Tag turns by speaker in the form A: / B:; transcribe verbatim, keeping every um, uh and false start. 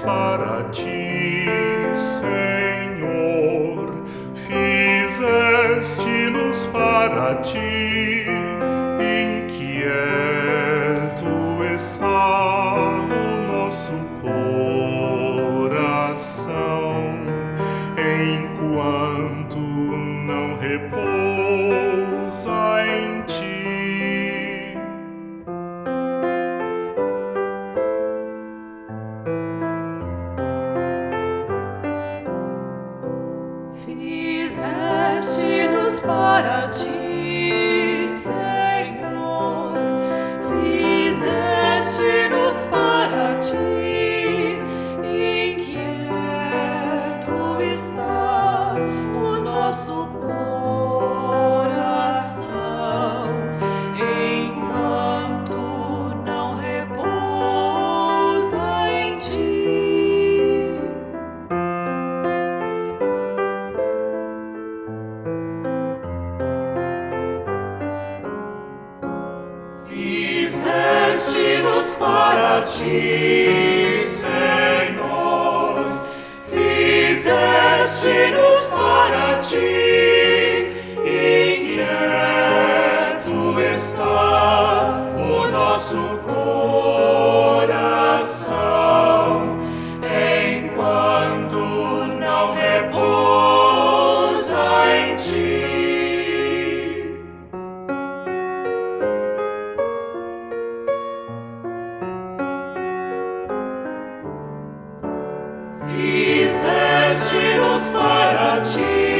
A: para ti, Senhor, fizeste-nos para ti, inquieto está o nosso coração, enquanto não repousa em ti.
B: Fizeste-nos para ti, Senhor, fizeste-nos para ti, inquieto está o nosso coração, enquanto não repousa em ti. Fizeste-nos para ti, Senhor, fizeste-nos para ti, inquieto está o nosso coração, enquanto não repousa em ti. Fizeste-nos para ti,